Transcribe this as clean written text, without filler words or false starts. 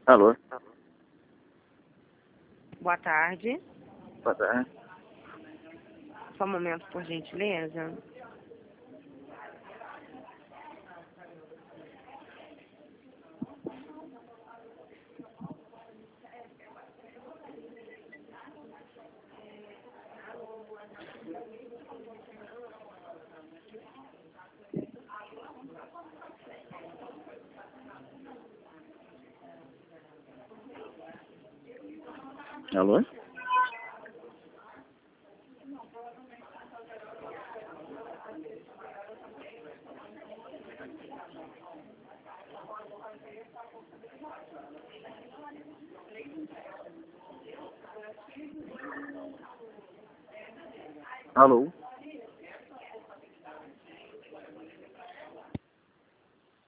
Alô? Boa tarde. Boa tarde. Só um momento, por gentileza. Alô? Alô?